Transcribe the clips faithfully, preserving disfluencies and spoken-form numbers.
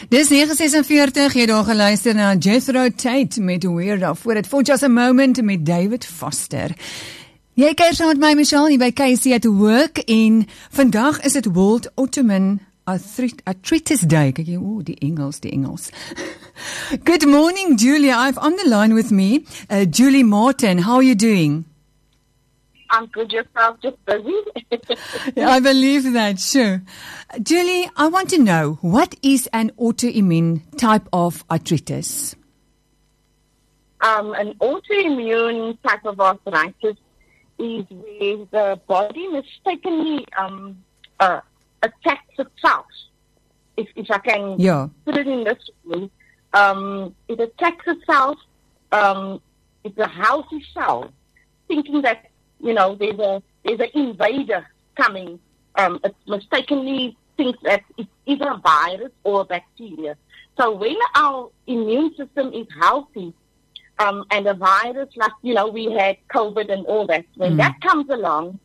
Dis nege sesenveertig, jy daar geluister na Jethro Tate met Weird Al, voor het For Just a Moment met David Foster. Jy kyk saam met my, Michelle, hier by K C at Work, en vandag is het World Autoimmune Arthritis Day. Kijk jy, oh, die Engels, die Engels. Good morning, Julia. I've on the line with me, uh, Julie Martin. How are you doing? I'm good, yourself, just busy. Yeah, I believe that, sure. Julie, I want to know, what is an autoimmune type of arthritis? Um, an autoimmune type of arthritis is where the body mistakenly um, uh, attacks itself. If, if I can yeah. put it in this way, um, it attacks itself. Um, it's a healthy cell, thinking that, you know, there's a there's an invader coming. Um, it mistakenly thinks that it's either a virus or a bacteria. So when our immune system is healthy, um, and a virus, like, you know, we had COVID and all that, when mm. that comes along,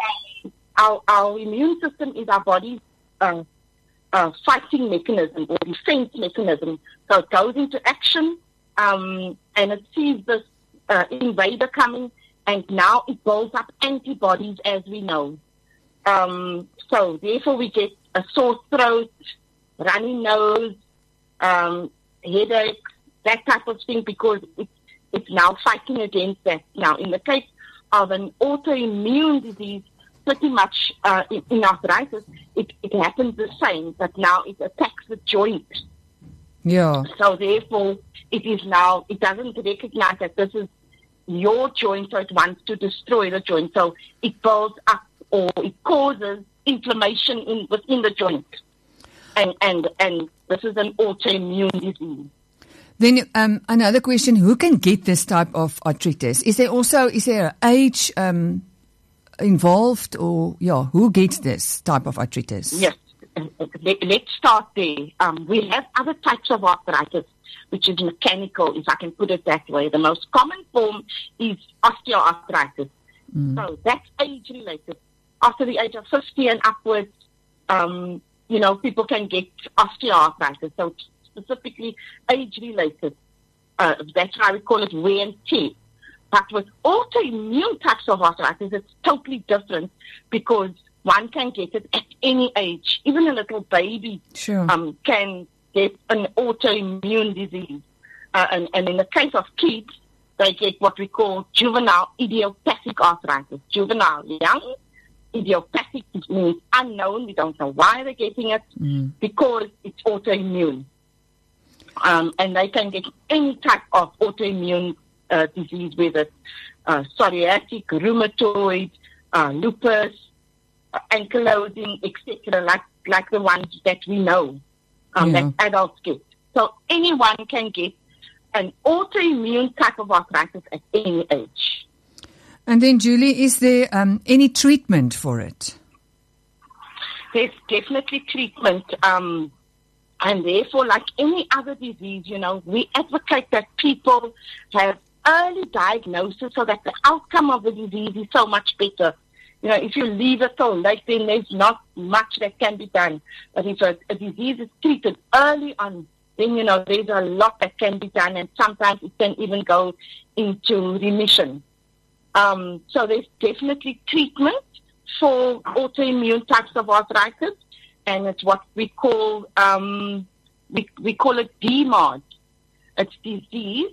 our our immune system is our body's uh, uh, fighting mechanism or defense mechanism. So it goes into action, um, and it sees this uh, invader coming. And now it builds up antibodies, as we know. Um, so therefore we get a sore throat, runny nose, um, headache, that type of thing, because it's, it's now fighting against that. Now, in the case of an autoimmune disease, pretty much uh, in, in arthritis, it, it happens the same, but now it attacks the joint. Yeah. So therefore, it is now, it doesn't recognize that this is your joint, so it wants to destroy the joint. So it builds up, or it causes inflammation in within the joint. And and and this is an autoimmune disease. Then um, another question, who can get this type of arthritis? Is there also, is there age um, involved, or, yeah, who gets this type of arthritis? Yes, let's start there. Um, we have other types of arthritis, which is mechanical, if I can put it that way. The most common form is osteoarthritis. Mm. So that's age-related. After the age of fifty and upwards, um, you know, people can get osteoarthritis. So it's specifically age-related. Uh, that's why we call it wear and tear. But with autoimmune types of arthritis, it's totally different, because one can get it at any age. Even a little baby sure. um, can get an autoimmune disease. Uh, and, and in the case of kids, they get what we call juvenile idiopathic arthritis. Juvenile, young, idiopathic means unknown. We don't know why they're getting it, mm. because it's autoimmune. Um, and they can get any type of autoimmune uh, disease, whether it's uh, psoriatic, rheumatoid, uh, lupus, uh, ankylosing, et cetera, like, like the ones that we know. Um, yeah. that adults get. So anyone can get an autoimmune type of arthritis at any age. And then, Julie, is there um, any treatment for it? There's definitely treatment. Um, and therefore, like any other disease, you know, we advocate that people have early diagnosis so that the outcome of the disease is so much better. You know, if you leave it till late, then there's not much that can be done. But if a, a disease is treated early on, then, you know, there's a lot that can be done, and sometimes it can even go into remission. Um, so there's definitely treatment for autoimmune types of arthritis, and it's what we call, um, we, we call it D M A D. It's disease,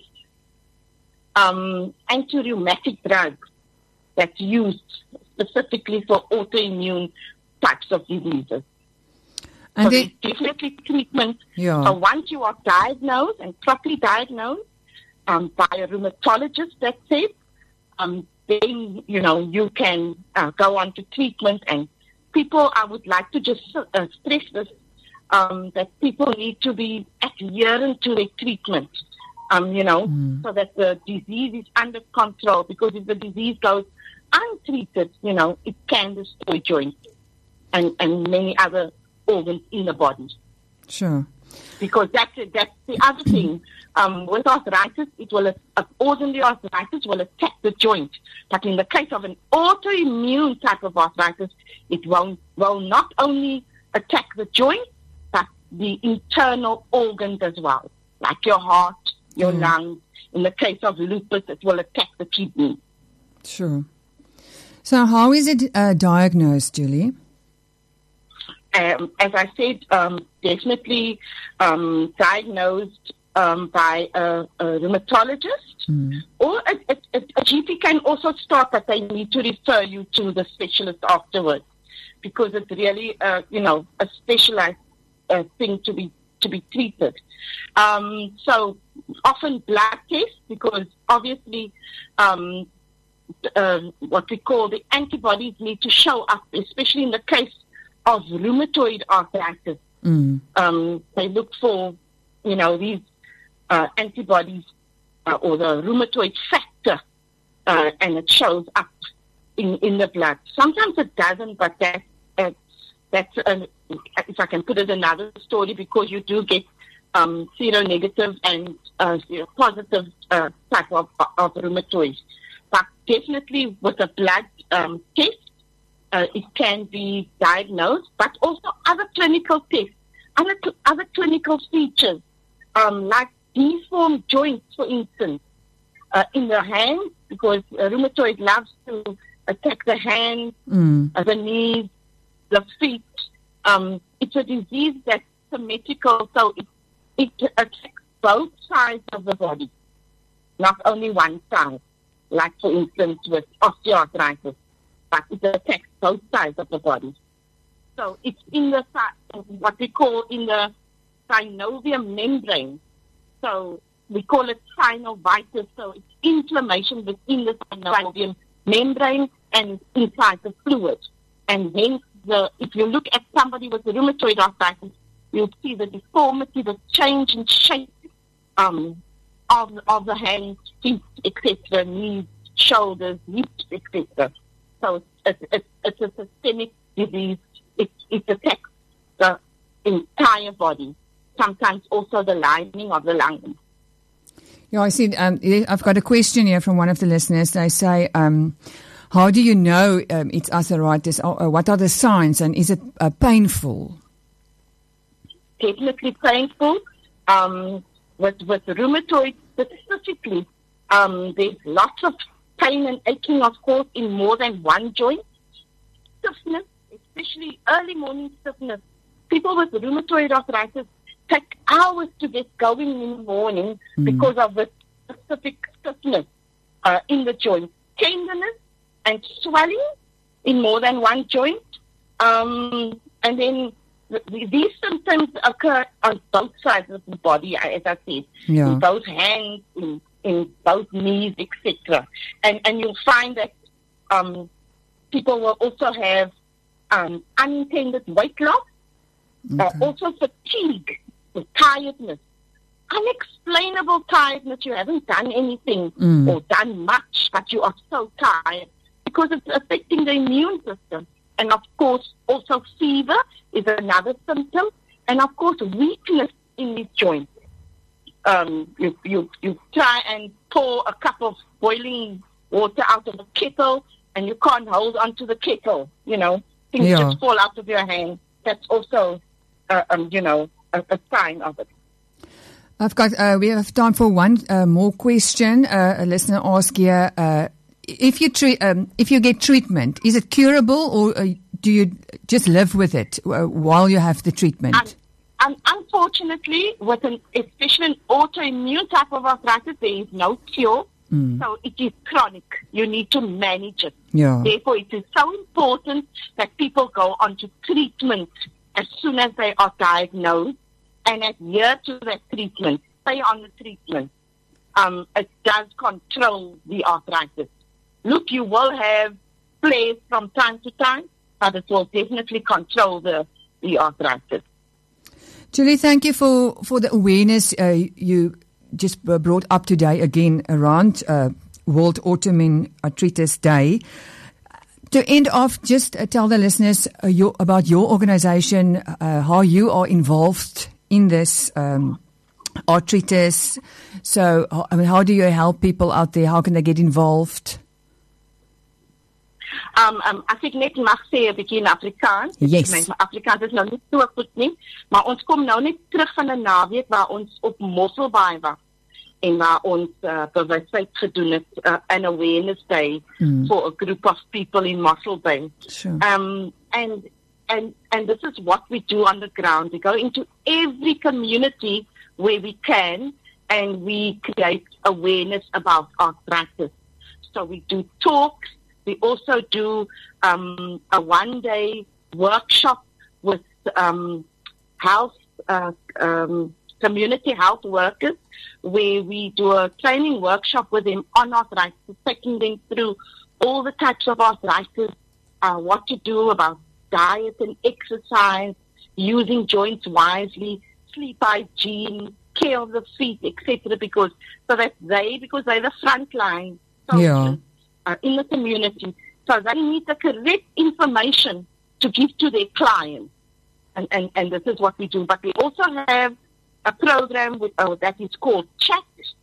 um, anti-rheumatic drugs that's used specifically for autoimmune types of diseases. And so there's definitely treatment. Yeah. So once you are diagnosed and properly diagnosed um, by a rheumatologist, that's it, um, then, you know, you can uh, go on to treatment. And people, I would like to just uh, stress this, um, that people need to be adherent to their treatment, um, you know, mm. so that the disease is under control. Because if the disease goes untreated, you know, it can destroy joints and, and many other organs in the body. Sure. Because that's, that's the other thing. Um, with arthritis, it will, uh, ordinary arthritis will attack the joint. But in the case of an autoimmune type of arthritis, it will, will not only attack the joint, but the internal organs as well, like your heart, your Mm. lungs. In the case of lupus, it will attack the kidney. Sure. So how is it uh, diagnosed, Julie? Um, as I said, um, definitely um, diagnosed um, by a, a rheumatologist, Mm. or a, a, a G P can also start that they need to refer you to the specialist afterwards, because it's really, uh, you know, a specialized uh, thing to be to be treated. Um, so often blood tests, because obviously um, uh, what we call the antibodies need to show up, especially in the case of rheumatoid arthritis. Mm. Um, they look for, you know, these uh, antibodies uh, or the rheumatoid factor, uh, and it shows up in, in the blood. Sometimes it doesn't, but that, uh, that's, uh, if I can put it another story, because you do get um, seronegative and uh, seropositive uh, type of, of rheumatoid. But definitely with a blood um, test, Uh, it can be diagnosed, but also other clinical tests, other, other clinical features, um, like deformed joints, for instance, uh, in the hand, because uh, rheumatoid loves to attack the hands, Mm. uh, the knees, the feet. Um, it's a disease that's symmetrical, so it, it attacks both sides of the body, not only one side, like, for instance, with osteoarthritis. But it attacks both sides of the body. So it's in the, what we call in the synovial membrane. So we call it synovitis. So it's inflammation within the synovial membrane and inside the fluid. And hence, the, if you look at somebody with rheumatoid arthritis, you'll see the deformity, the change in shape um, of, of the hands, feet, et cetera, knees, shoulders, hips, et cetera. So it's, it's, it's a systemic disease. It, it affects the entire body, sometimes also the lining of the lungs. Yeah, I see. Um, I've got a question here from one of the listeners. They say, um, how do you know um, it's arthritis? Or, or what are the signs, and is it uh, painful? Definitely painful. Um, with, with rheumatoid specifically, um, there's lots of pain and aching, of course, in more than one joint. Stiffness, especially early morning stiffness. People with rheumatoid arthritis take hours to get going in the morning mm. because of the specific stiffness uh, in the joint. Tenderness and swelling in more than one joint. Um, and then th- these symptoms occur on both sides of the body, as I said, yeah. in both hands, in in both knees, et cetera. And and you'll find that um, people will also have um, unintended weight loss, okay. uh, also fatigue, tiredness, unexplainable tiredness. You haven't done anything mm. or done much, but you are so tired because it's affecting the immune system. And of course, also fever is another symptom. And of course, weakness in these joints. Um, you, you, you try and pour a cup of boiling water out of a kettle and you can't hold onto the kettle, you know, things yeah. just fall out of your hand. That's also, uh, um, you know, a, a sign of it. I've got, uh, we have time for one uh, more question. Uh, a listener asked here, uh, if you treat, um, if you get treatment, is it curable, or uh, do you just live with it uh, while you have the treatment? Um, Um, unfortunately, with an, especially an autoimmune type of arthritis, there is no cure. Mm. So it is chronic. You need to manage it. Yeah. Therefore, it is so important that people go on to treatment as soon as they are diagnosed and adhere to that treatment. Stay on the treatment. Um, it does control the arthritis. Look, you will have flares from time to time, but it will definitely control the, the arthritis. Julie, thank you for, for the awareness uh, you just brought up today again around uh, World Autoimmune Arthritis Day. To end off, just uh, tell the listeners uh, your, about your organization, uh, how you are involved in this um, arthritis. So, I mean, how do you help people out there? How can they get involved? Um, um, as ek net mag sê 'n bietjie in Afrikaans. Yes. My Afrikaans is nou nie so goed nie, maar ons kom nou net terug van 'n naweek waar ons op Mosselbaai was en waar ons uh, bewustheid gedoen het, uh, an awareness day mm. for a group of people in Mosselbaai. Sure. Um, and and and this is what we do on the ground. We go into every community where we can, and we create awareness about arthritis. So we do talks. We also do um, a one-day workshop with um, health, uh, um, community health workers, where we do a training workshop with them on arthritis, taking them through all the types of arthritis, uh, what to do about diet and exercise, using joints wisely, sleep hygiene, care of the feet, et cetera. Because so that they, because they're the front line soldiers, yeah. uh, in the community, so they need the correct information to give to their clients, and and and this is what we do. But we also have a program with, uh, that is called CHAT,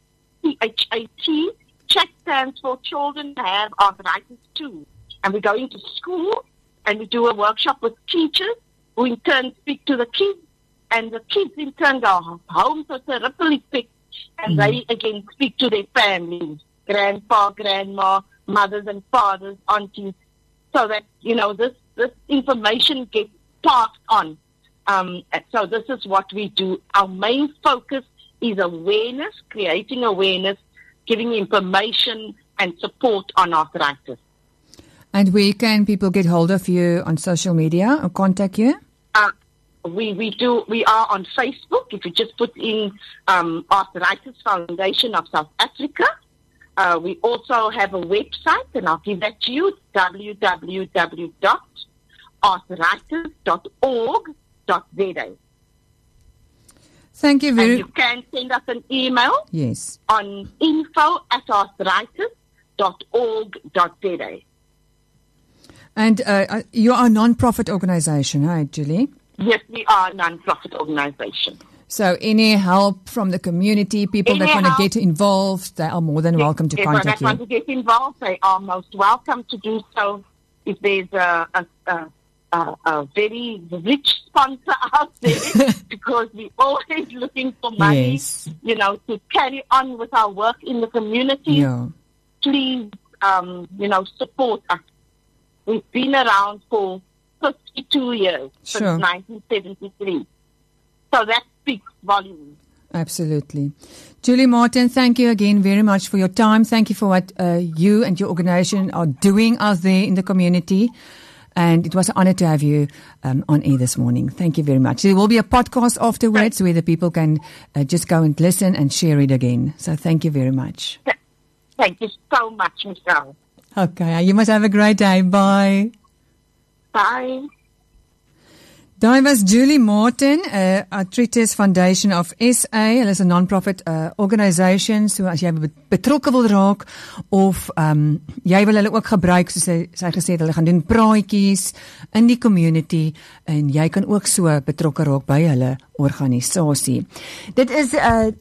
C H A T. CHAT stands for Children Have Arthritis Too, and we go into school and we do a workshop with teachers who in turn speak to the kids. And the kids in turn go home, so it's a ripple effect, and mm. they again speak to their families, grandpa, grandma, mothers and fathers, aunties, so that, you know, this, this information gets passed on. Um, so this is what we do. Our main focus is awareness, creating awareness, giving information and support on arthritis. And where can people get hold of you on social media or contact you? Uh, We we do we are on Facebook. If you just put in um, Arthritis Foundation of South Africa, uh, we also have a website, and I'll give that to you: w w w dot arthritis dot org dot z a. Thank you very. And you can send us an email. Yes. On info at arthritis dot org dot z a. And uh, you are a non-profit organization, right, Julie? Yes, we are a non-profit organization. So any help from the community, people any that want to get involved, they are more than yes, welcome to yes, contact that you. want to get involved, they are most welcome to do so. If there's a, a, a, a, a very rich sponsor out there, because we're always looking for money, yes. you know, to carry on with our work in the community, yeah. please, um, you know, support us. We've been around for fifty-two years, sure. since nineteen seventy-three. So that speaks volumes. Absolutely. Julie Martin, thank you again very much for your time. Thank you for what uh, you and your organization are doing out there in the community. And it was an honor to have you um, on air this morning. Thank you very much. There will be a podcast afterwards where the people can uh, just go and listen and share it again. So thank you very much. Thank you so much, Michelle. Okay, you must have a great day. Bye. Bye. Daai was Julie Martin, uh, Arthritis Foundation of S A. Hulle is 'n non-profit uh, organisation. So as jy betrokke wil raak of um, jy wil hulle ook gebruik, soos sy, sy gesê het, hulle gaan doen praatjies in die community en jy kan ook so betrokke raak by hulle organisasie. Dit is uh,